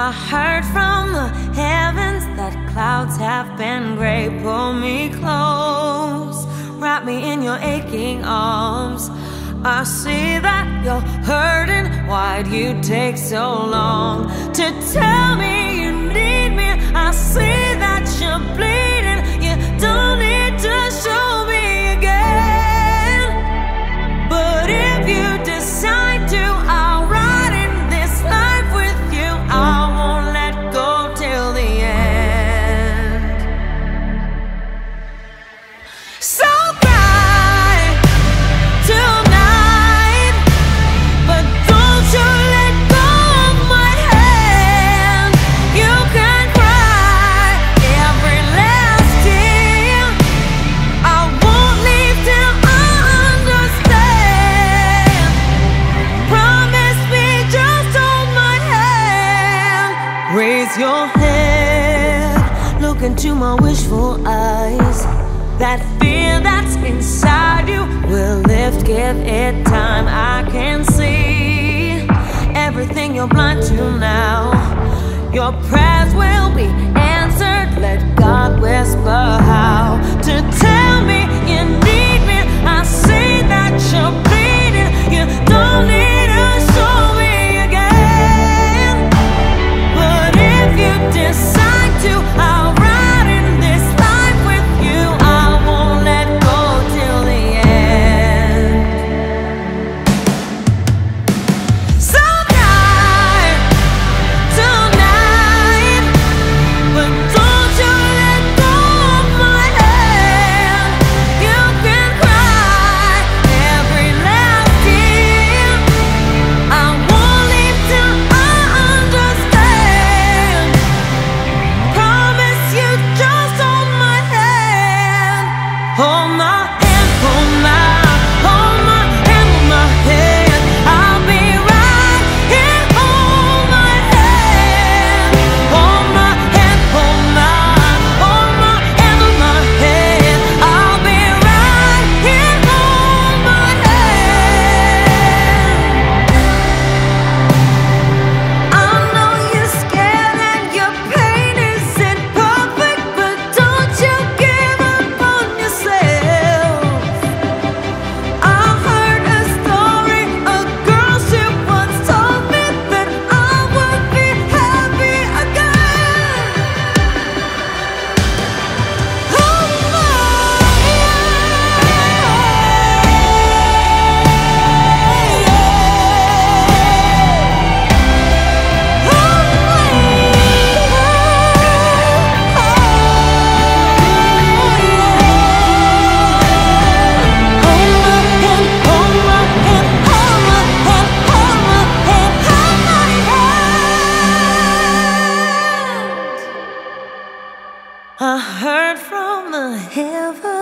I heard from the heavens that clouds have been gray. Pull me close, wrap me in your aching arms. I see that you're hurting. Why'd you take so long to tell me you need me? I see that you're bleeding. You don't need to show me again. But if you decide to, I'll ride in this life with you. I won't let go till the end. So raise your head, look into my wishful eyes. That fear that's inside you will lift, give it time. I can see everything you're blind to now. Your prayers will be answered. Let God whisper how to tell me you need me. I see that you're bleeding. You don't need to show me again. If you decide to, I'll ride in this life with you. I won't let go till the end. So tonight, but don't you let go of my hand. You can cry every last tear. I won't leave till I understand. Just hold my hand, hold my hand, hold my hand, hold my hand. I'll be right here. Hold my hand, hold my hand, hold my hand, hold my hand. I'll be right here. Hold my hand. I know you're scared and your pain isn't perfect, but don't you give up on yourself. I heard a story, a girl, she once told me that I would be happy again. Hold my I heard from the heavens